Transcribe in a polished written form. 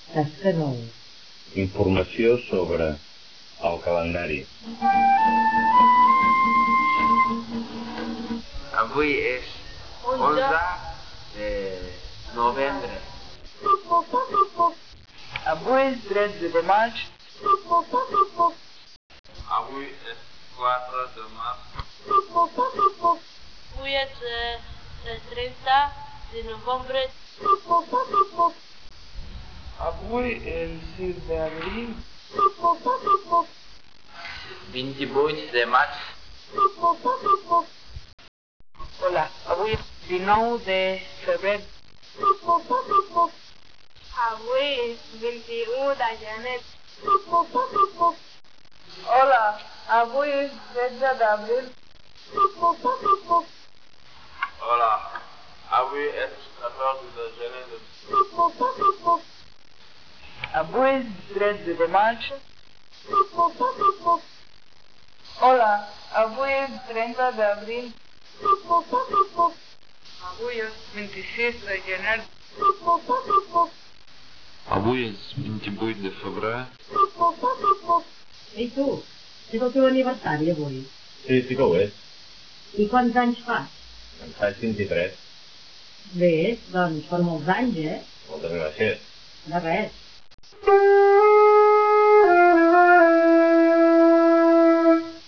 Saps que no? Informació sobre el calendari. Avui és 11 de novembre. Avui és 13 de maig. Avui és 4 de març. Avui és el 30 de novembre. Avui el 6 d'abril. 28 de maig. Hola, avui és 19 de febrer. Avui és 21 de gener. Hola, avui és 13 d'abril. Hola, avui és 14 de gener. Avui és 13 de maig. Hola, avui és 30 d'abril. Avui és 26 de gener. Avui és 28 de febrer. Ei tu, és el teu aniversari avui. Sí que ho és. I quants anys fas? En faig 23. Bé, doncs per molts anys, eh? Moltes gràcies. De res.